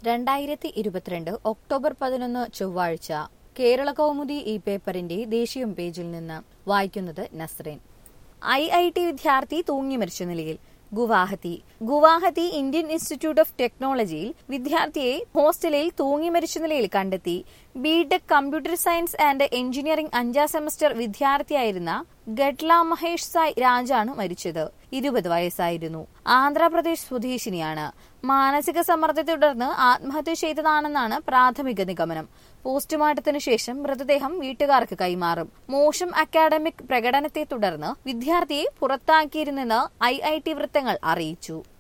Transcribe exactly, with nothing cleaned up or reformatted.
രണ്ടായിരത്തി ഇരുപത്തിരണ്ട് ഒക്ടോബർ പതിനൊന്ന് ചൊവ്വാഴ്ച കേരള കൗമുദി ഈ പേപ്പറിന്റെ ദേശീയ പേജിൽ നിന്ന് വായിക്കുന്നത് നസ്രീൻ. ഐ ഐ ടി വിദ്യാർത്ഥി തൂങ്ങി മരിച്ച നിലയിൽ Guwahati Guwahati Indian Institute of ടെക്നോളജിയിൽ വിദ്യാർത്ഥിയെ ഹോസ്റ്റലിൽ തൂങ്ങി മരിച്ച നിലയിൽ കണ്ടെത്തി. BTech computer science and engineering അഞ്ചാം സെമസ്റ്റർ വിദ്യാർത്ഥിയായിരുന്ന ഗഡ്ല മഹേഷ് സായ് രാജാണ് മരിച്ചത്. ഇരുപത് വയസ്സായിരുന്നു. ആന്ധ്രാപ്രദേശ് സ്വദേശിനിയാണ്. മാനസിക സമ്മർദ്ദത്തെ തുടർന്ന് ആത്മഹത്യ ചെയ്തതാണെന്നാണ് പ്രാഥമിക നിഗമനം. പോസ്റ്റ്മോർട്ടത്തിന് ശേഷം മൃതദേഹം വീട്ടുകാർക്ക് കൈമാറും. മോശം അക്കാഡമിക് പ്രകടനത്തെ തുടർന്ന് വിദ്യാർത്ഥിയെ പുറത്താക്കിയിരുന്നെന്ന് ഐ ഐ ടി വൃത്തങ്ങൾ അറിയിച്ചു.